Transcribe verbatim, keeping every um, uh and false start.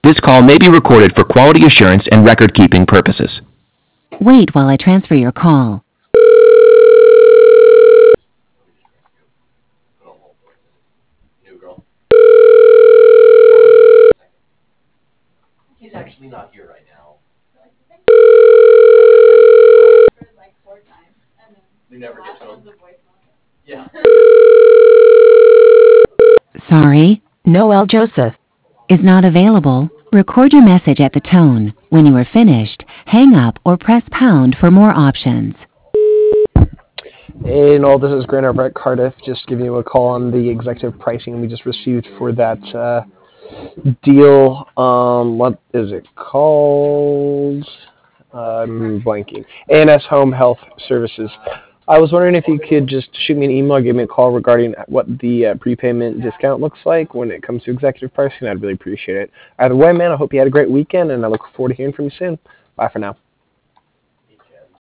This call may be recorded for quality assurance and record-keeping purposes. Wait while I transfer your call. He's actually not here right now. We never get to him. Yeah. Sorry, Noel Joseph is not available. Record your message at the tone. When you are finished, hang up or press pound for more options. Hey, Noel, this is Grant over at Cardiff. Just giving you a call on the executive pricing we just received for that uh, deal. Um, what is it called? Uh, I'm blanking. A and S Home Health Services. I was wondering if you could just shoot me an email or give me a call regarding what the uh, prepayment discount looks like when it comes to executive pricing. I'd really appreciate it. Either way, man, I hope you had a great weekend, and I look forward to hearing from you soon. Bye for now.